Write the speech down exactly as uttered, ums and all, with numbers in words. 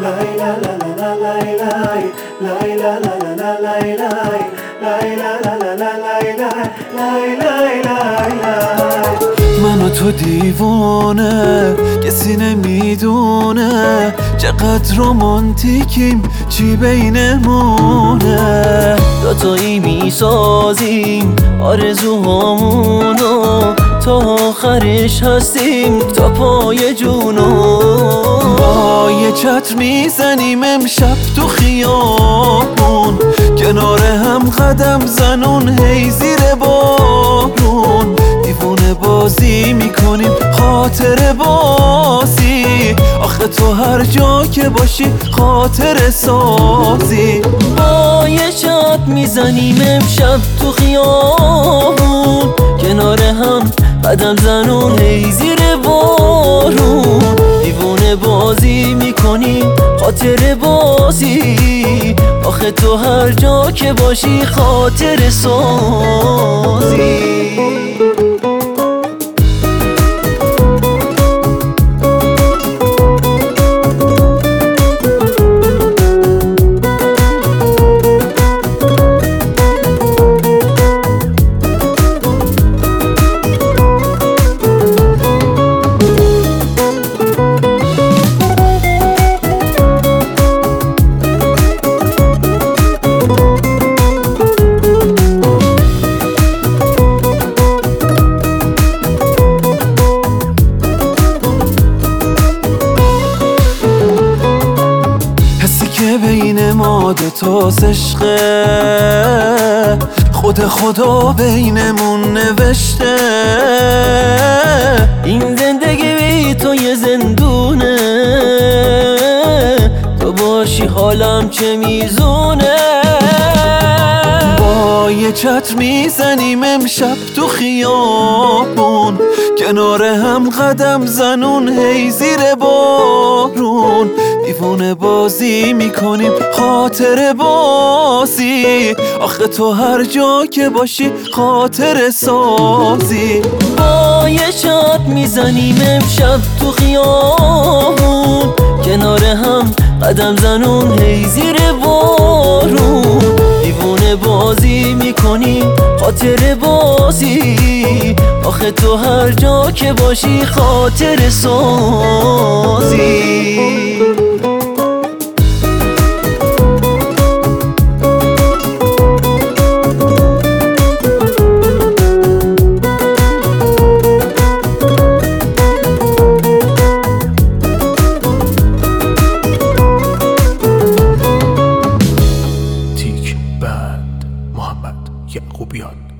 من و تو دیوانه کسی نمیدونه چقدر رومانتیکیم چی بینمونه، دوتایی میسازیم آرزوهامونو تا آخرش هستیم تا پای جونو. با یه چتر میزنیم امشب تو خیابون، کنار هم قدم زنون هی زیر بارون، دیوونه بازی میکنیم خاطر بازی، آخه تو هر جا که باشی خاطر سازی. با یه چتر میزنیم امشب تو خیابون، کنار هم قدم زنون هی زیر بارون، دیوونه بازی میکنیم خاطر بازی، آخه تو هر جا که باشی خاطر سازی. بین ما دوتاست عشقه، خود خدا بینمون نوشته، این زندگی بی تو یه زندونه، تو باشی حالم چه میزونه. با یه چتر میزنیم امشب تو خیابون، کنار هم قدم زنون هی زیر بارون، دیوونه بازی میکنیم خاطر بازی، آخه تو هر جا که باشی خاطر سازی. با یه چتر میزنیم امشب تو خیابون، کنار هم قدم زنون هی زیر بارون، دیوونه بازی میکنیم خاطر بازی، آخه تو هر جا که باشی خاطر سازی. تیک بند محمد یعقوبیان.